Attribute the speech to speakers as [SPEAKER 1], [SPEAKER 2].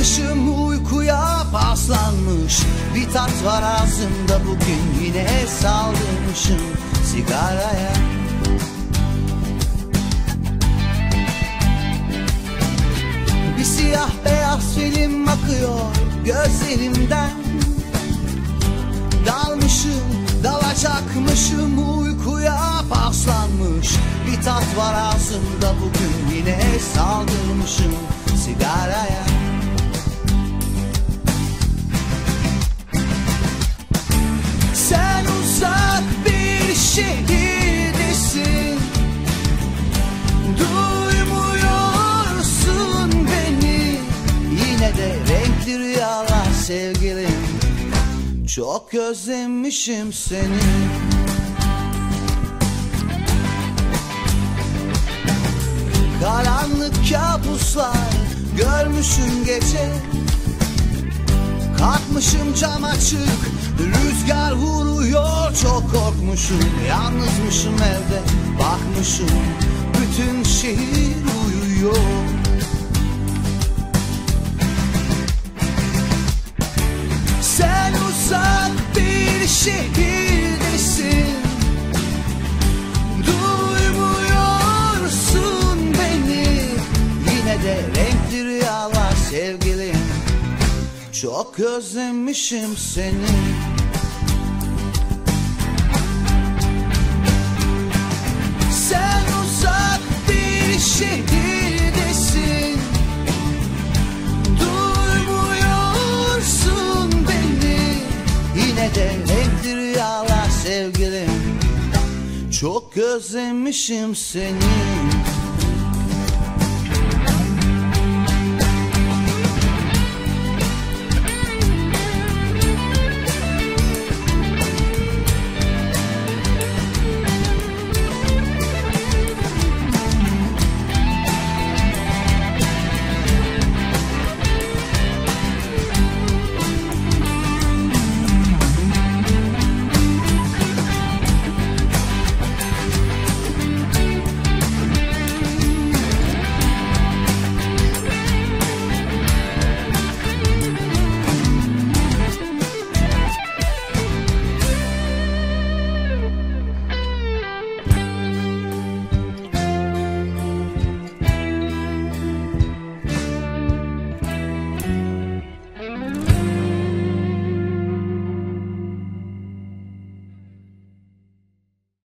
[SPEAKER 1] Dalmışım uykuya paslanmış, bir tat var ağzımda bugün, yine saldırmışım sigaraya. Bir siyah beyaz film akıyor gözlerimden. Dalmışım, dalacakmışım uykuya paslanmış, bir tat var ağzımda bugün, yine saldırmışım sigaraya. Sen uzak bir şehirdesin, duymuyorsun beni, yine de renkli rüyalar sevgilim, çok özlemişim seni. Karanlık kabuslar görmüşüm gece, kalkmışım cam açık, rüzgar vuruyor, çok korkmuşum. Yalnızmışım evde, bakmışım bütün şehir uyuyor. Sen uzak bir şehirdesin, duymuyorsun beni, yine de renkli rüyalar sevgilim, çok özlemişim seni. Sen uzak bir şehirdesin, duymuyorsun beni, yine de renkli rüyalar sevgilim, çok özlemişim seni.